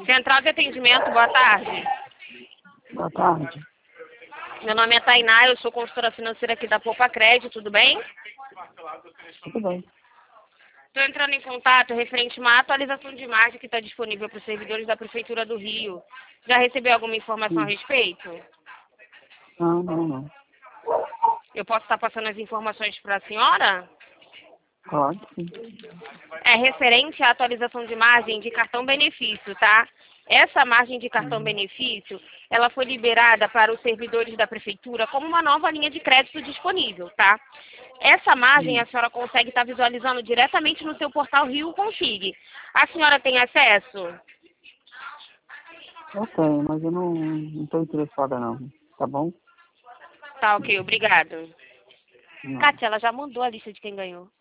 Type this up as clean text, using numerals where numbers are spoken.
Central de Atendimento, boa tarde. Boa tarde. Meu nome é Tainá, eu sou consultora financeira aqui da Poupa Crédito, tudo bem? Tudo bem. Estou entrando em contato referente a uma atualização de imagem que está disponível para os servidores da Prefeitura do Rio. Já recebeu alguma informação a respeito? Não. Eu posso estar passando as informações para a senhora? Pode, sim. É referente à atualização de margem de cartão benefício, tá? Essa margem de cartão benefício, ela foi liberada para os servidores da prefeitura como uma nova linha de crédito disponível, tá? Essa margem a senhora consegue estar visualizando diretamente no seu portal Rio Config. A senhora tem acesso? Eu tenho, mas eu não estou interessada não. Tá bom? Tá, ok, obrigado. Não. Kátia, ela já mandou a lista de quem ganhou.